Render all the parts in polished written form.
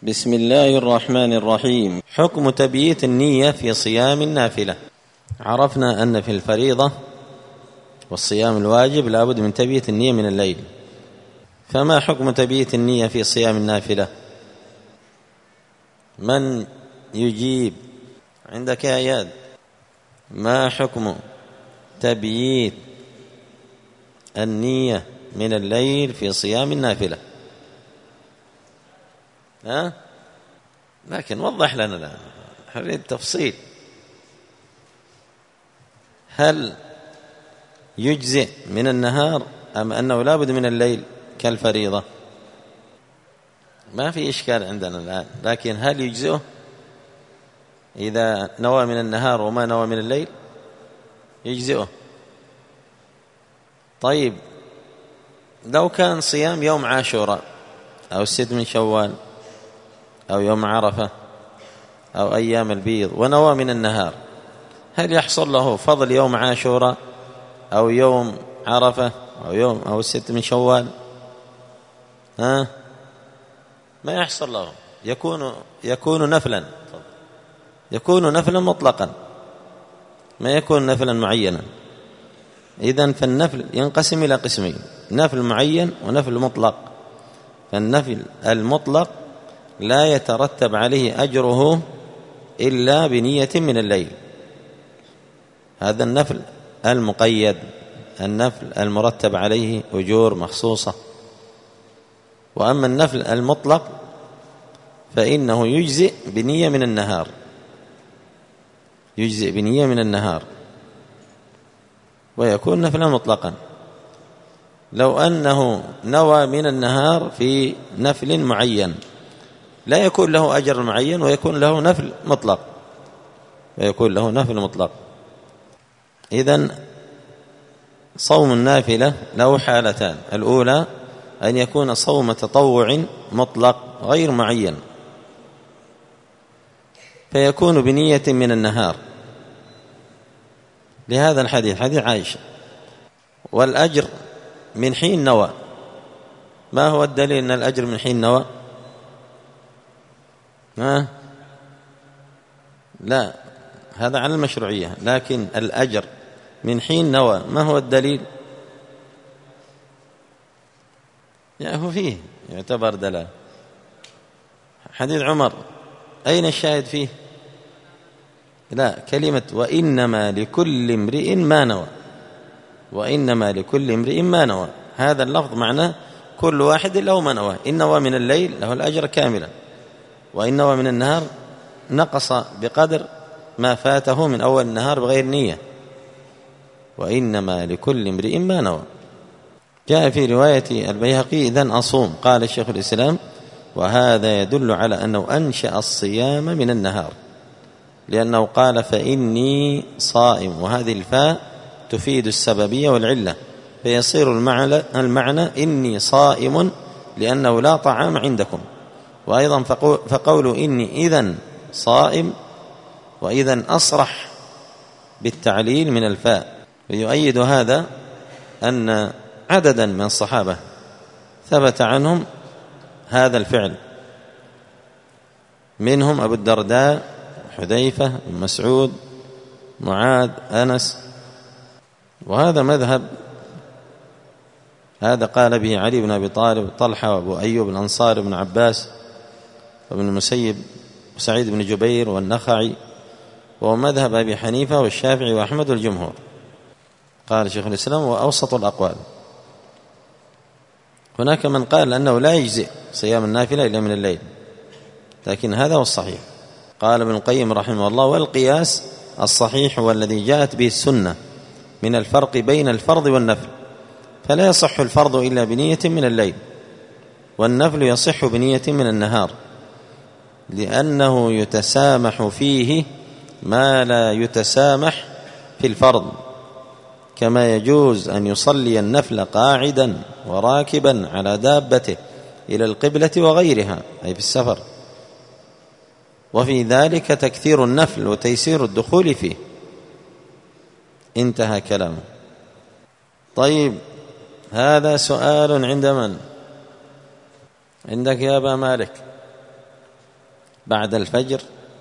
بسم الله الرحمن الرحيم. حكم تبييت النية في صيام النافلة. عرفنا أن في الفريضة والصيام الواجب لابد من تبييت النية من الليل، فما حكم تبييت النية في صيام النافلة؟ من يجيب؟ عندك يا إياد؟ ما حكم تبييت النية من الليل في صيام النافلة؟ لكن وضح لنا الآن، نريد تفصيل. هل يجزئ من النهار أم أنه لابد من الليل كالفريضة؟ ما في إشكال عندنا الآن، لكن هل يجزئه إذا نوى من النهار وما نوى من الليل؟ يجزئه. طيب لو كان صيام يوم عاشوراء أو 6 من شوال أو يوم عرفة أو أيام البيض ونوى من النهار، هل يحصل له فضل يوم عاشوراء أو يوم عرفة أو 6 من شوال؟ ما يحصل له، يكون نفلا، يكون نفلا مطلقا، ما يكون نفلا معينا. إذن فالنفل ينقسم إلى قسمين: نفل معين ونفل مطلق. فالنفل المطلق لا يترتب عليه أجره إلا بنية من الليل، هذا النفل المقيد، النفل المرتب عليه أجور مخصوصة. وأما النفل المطلق فإنه يجزئ بنية من النهار، يجزئ بنية من النهار ويكون نفلا مطلقا. لو أنه نوى من النهار في نفل معين لا يكون له أجر معين ويكون له نفل مطلق، ويكون له نفل مطلق. إذن صوم النافلة له حالتان: الأولى أن يكون صوم تطوع مطلق غير معين فيكون بنية من النهار لهذا الحديث، حديث عائشة، والأجر من حين نوى. ما هو الدليل أن الأجر من حين نوى؟ لا، هذا على المشروعية، لكن الأجر من حين نوى ما هو الدليل؟ هو فيه يعتبر دلالة. حديث عمر أين الشاهد فيه؟ لا، كلمة وإنما لكل امرئ ما نوى، وإنما لكل امرئ ما نوى، هذا اللفظ معناه كل واحد له ما نوى. إن نوى من الليل له الأجر كاملا، وإن نوى من النهار نقص بقدر ما فاته من أول النهار بغير نية. وإنما لكل امرئ ما نوى. جاء في رواية البيهقي: إذن أصوم. قال الشيخ الإسلام: وهذا يدل على أنه أنشأ الصيام من النهار، لأنه قال فإني صائم، وهذه الفاء تفيد السببية والعلة، فيصير المعنى إني صائم لأنه لا طعام عندكم. وأيضا فقول إني إذن صائم وإذن أصرح بالتعليل من الفاء. ويؤيد هذا أن عددا من الصحابة ثبت عنهم هذا الفعل، منهم أبو الدرداء، حذيفة بن مسعود، معاذ، أنس. وهذا مذهب، هذا قال به علي بن أبي طالب، طلحة، وأبو أيوب الأنصاري، بن عباس، وابن المسيب، وسعيد بن جبير، والنخعي، وهو مذهب أبي حنيفة والشافعي وأحمد والجمهور. قال شيخ الإسلام: وأوسط الأقوال. هناك من قال أنه لا يجزئ صيام النافلة إلا من الليل، لكن هذا هو الصحيح. قال ابن القيم رحمه الله: والقياس الصحيح هو الذي جاءت به السنة من الفرق بين الفرض والنفل، فلا يصح الفرض إلا بنية من الليل، والنفل يصح بنية من النهار، لأنه يتسامح فيه ما لا يتسامح في الفرض، كما يجوز أن يصلي النفل قاعدا وراكبا على دابته إلى القبلة وغيرها، أي في السفر، وفي ذلك تكثير النفل وتيسير الدخول فيه. انتهى كلامه. طيب، هذا سؤال عند من؟ عندك يا أبا مالك؟ بعد الفجر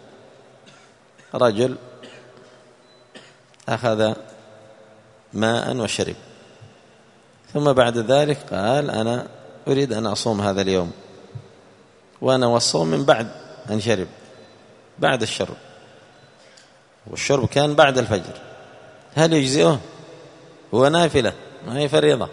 رجل أخذ ماء وشرب، ثم بعد ذلك قال أنا أريد أن أصوم هذا اليوم، وأنا والصوم من بعد أن شرب، بعد الشرب، والشرب كان بعد الفجر، هل يجزئه؟ هو نافلة ما هي فريضة،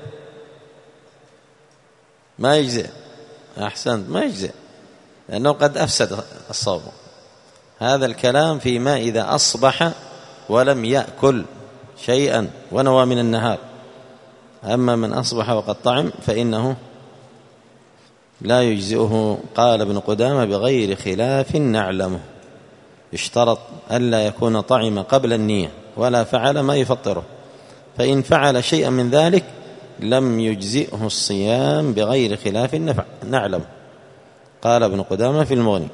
ما يجزئ. أحسنت، ما يجزئ، لأنه قد أفسد الصوم. هذا الكلام فيما إذا أصبح ولم يأكل شيئا ونوى من النهار. أما من أصبح وقد طعم فإنه لا يجزئه. قال ابن قدامة بغير خلاف نعلمه، اشترط ألا يكون طعم قبل النية ولا فعل ما يفطره، فإن فعل شيئا من ذلك لم يجزئه الصيام بغير خلاف نعلمه. قال ابن قدامة في المغني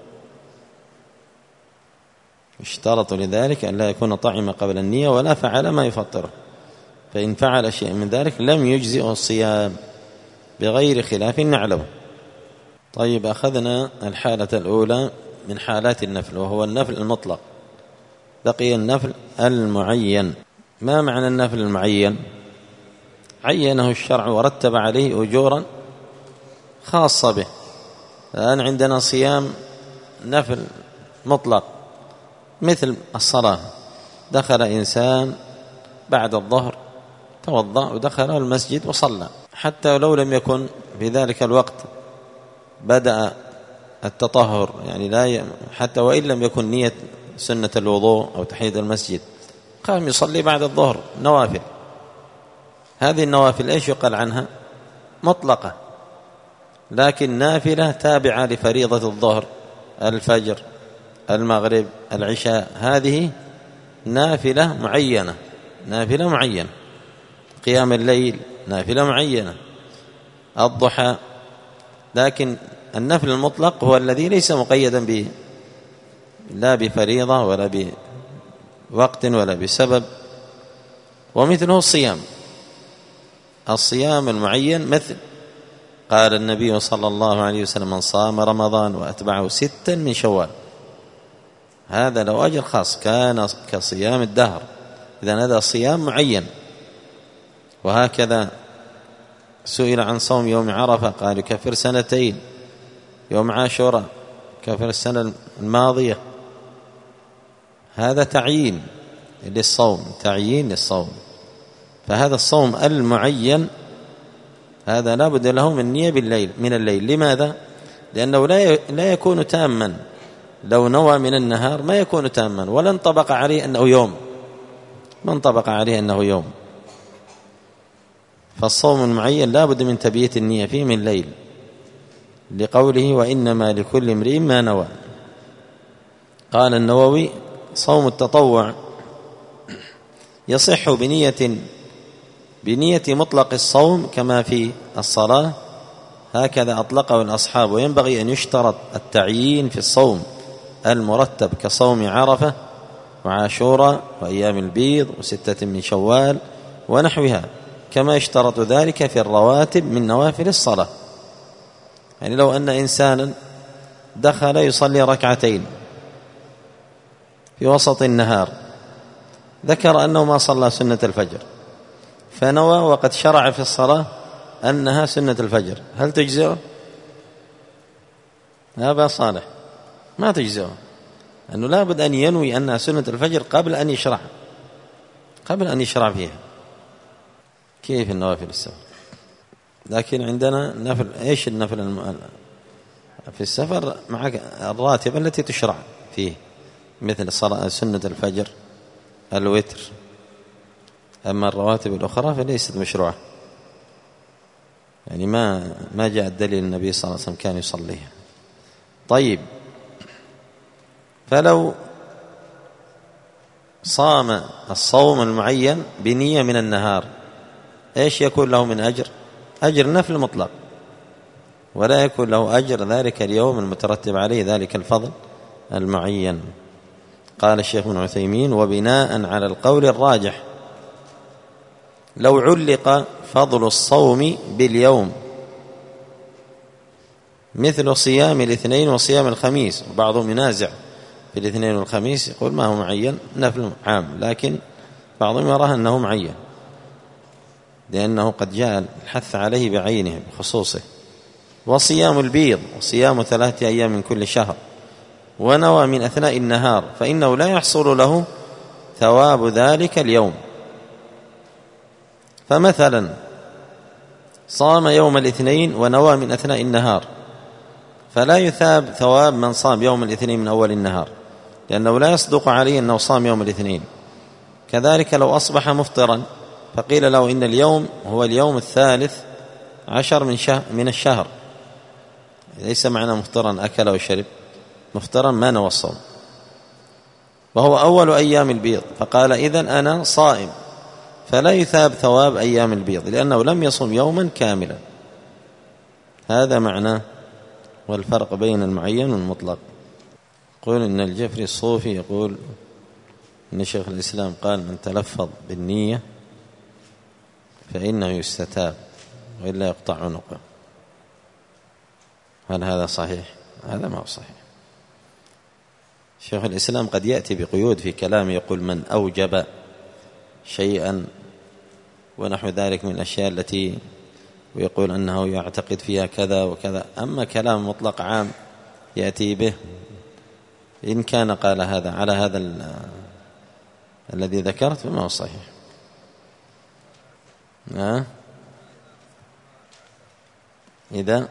اشترط لذلك ألا يكون طعم قبل النية ولا فعل ما يفطره، فإن فعل شيئا من ذلك لم يجزئه الصيام بغير خلاف نعلمه. طيب، أخذنا الحالة الأولى من حالات النفل وهو النفل المطلق، بقي النفل المعين. ما معنى النفل المعين؟ عينه الشرع ورتب عليه أجورا خاصة به. الآن عندنا صيام نفل مطلق مثل الصلاة، دخل إنسان بعد الظهر توضأ ودخل المسجد وصلى، حتى لو لم يكن في ذلك الوقت بدأ التطهر، يعني لا حتى وإن لم يكن نية سنة الوضوء أو تحية المسجد، قام يصلي بعد الظهر نوافل. هذه النوافل إيش يقال عنها؟ مطلقة، لكن نافلة تابعة لفريضة الظهر، الفجر، المغرب، العشاء، هذه نافلة معينة، نافلة معينة. قيام الليل نافلة معينة، الضحى. لكن النفل المطلق هو الذي ليس مقيدا به لا بفريضة ولا بوقت ولا بسبب. ومثله الصيام المعين، مثل قال النبي صلى الله عليه وسلم من صام رمضان وأتبعه 6 من شوال، هذا له أجر خاص كان كصيام الدهر. إذن هذا صيام معين. وهكذا سئل عن صوم يوم عرفة قال يكفر 2 يوم عاشوراء كفر السنة الماضية. هذا تعيين للصوم، فهذا الصوم المعين هذا لا بد له من نية من الليل. لماذا؟ لأنه لا يكون تاما، لو نوى من النهار ما يكون تاما، ولا انطبق عليه أنه يوم، ما انطبق عليه أنه يوم. فالصوم المعين لا بد من تبييت النية فيه من الليل، لقوله وإنما لكل امرئ ما نوى. قال النووي صوم التطوع يصح بنية مطلق الصوم كما في الصلاة، هكذا أطلقه الأصحاب. وينبغي أن يشترط التعيين في الصوم المرتب كصوم عرفة وعاشوراء وأيام البيض و6 من شوال ونحوها، كما يشترط ذلك في الرواتب من نوافل الصلاة. يعني لو أن إنسانا دخل يصلي 2 ركعتين في وسط النهار، ذكر أنه ما صلى سنة الفجر، فنوى وقد شرع في الصلاة أنها سنة الفجر، هل تجزئه؟ يا أبا صالح ما تجزئه، أنه لا بد أن ينوي أنها سنة الفجر قبل أن يشرع فيها. كيف النوافل السفر؟ لكن عندنا نفل، إيش النفل في السفر؟ معك الراتبة التي تشرع فيه، مثل صلاة سنة الفجر، الوتر. أما الرواتب الأخرى فليست مشروعة، يعني ما جاء الدليل النبي صلى الله عليه وسلم كان يصليها. طيب، فلو صام الصوم المعين بنية من النهار، إيش يكون له من أجر؟ أجر نفل مطلق، ولا يكون له أجر ذلك اليوم المترتب عليه ذلك الفضل المعين. قال الشيخ ابن عثيمين وبناء على القول الراجح لو علق فضل الصوم باليوم مثل صيام الاثنين وصيام الخميس. وبعضهم ينازع في الاثنين والخميس، يقول ما هو معين، نفل عام، لكن بعضهم يراه أنه معين لأنه قد جاء الحث عليه بعينه بخصوصه. وصيام البيض وصيام 3 أيام من كل شهر ونوى من أثناء النهار فإنه لا يحصل له ثواب ذلك اليوم. فمثلا صام يوم الاثنين ونوى من أثناء النهار فلا يثاب ثواب من صام يوم الاثنين من أول النهار، لأنه لا يصدق عليه أنه صام يوم الاثنين. كذلك لو أصبح مفطرا فقيل له إن اليوم هو اليوم 13 من الشهر، ليس معنى مفطرا أكل وشرب، مفطرا ما نوى الصوم، وهو أول أيام البيض، فقال إذن أنا صائم، فلا يثاب ثواب أيام البيض لأنه لم يصم يوما كاملا. هذا معناه والفرق بين المعين والمطلق. يقول إن الجفري الصوفي يقول إن شيخ الإسلام قال من تلفظ بالنية فإنه يستتاب وإلا يقطع عنقه. هل هذا صحيح؟ هذا ما هو صحيح. شيخ الإسلام قد يأتي بقيود في كلامه، يقول من أوجب شيئا ونحو ذلك من الأشياء التي ويقول أنه يعتقد فيها كذا وكذا. أما كلام مطلق عام يأتي به إن كان قال هذا على هذا الذي ذكرت فما هو صحيح. إذا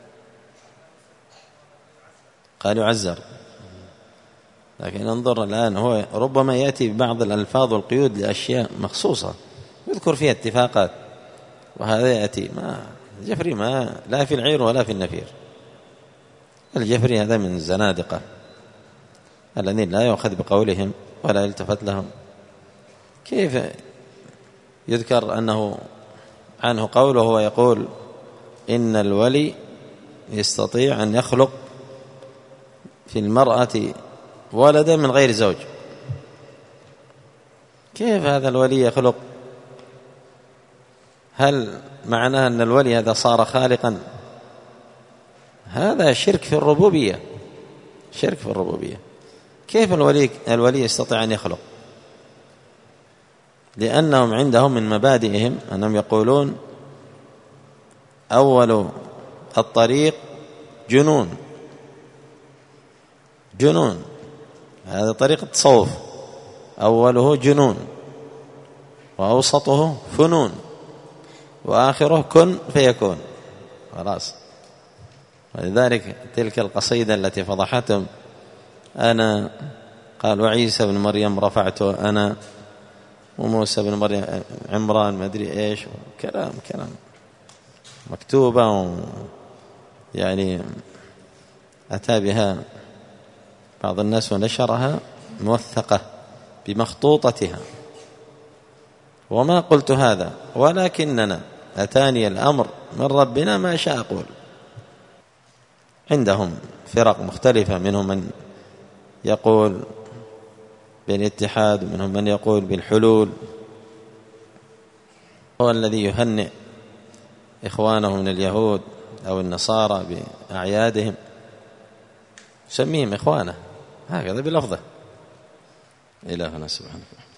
قال يعزر، لكن انظر الآن هو ربما يأتي ببعض الألفاظ والقيود لأشياء مخصوصة يذكر فيها اتفاقات، وهذا يأتي ما الجفري ما لا في العير ولا في النفير. الجفري هذا من الزنادقة الذين لا يؤخذ بقولهم ولا يلتفت لهم. كيف يذكر أنه عنه قوله وهو يقول إن الولي يستطيع أن يخلق في المرأة ولدا من غير زوج؟ كيف هذا الولي يخلق؟ هل معناه أن الولي هذا صار خالقا؟ هذا شرك في الربوبية، شرك في الربوبية. كيف الولي يستطيع أن يخلق؟ لأنهم عندهم من مبادئهم أنهم يقولون أول الطريق جنون، هذا طريق التصوف، أوله جنون وأوسطه فنون وآخره كن فيكون، خلاص. ولذلك تلك القصيدة التي فضحتهم أنا قال وعيسى بن مريم رفعته أنا وموسى بن مريم عمران ما أدري إيش، كلام مكتوبة يعني أتى بها بعض الناس ونشرها موثقة بمخطوطتها، وما قلت هذا ولكننا أتاني الأمر من ربنا ما شاء أقول. عندهم فرق مختلفة، منهم من يقول بالاتحاد ومنهم من يقول بالحلول. هو الذي يهنئ إخوانه من اليهود أو النصارى بأعيادهم يسميهم إخوانه هكذا بلفظه. إلهنا سبحانه.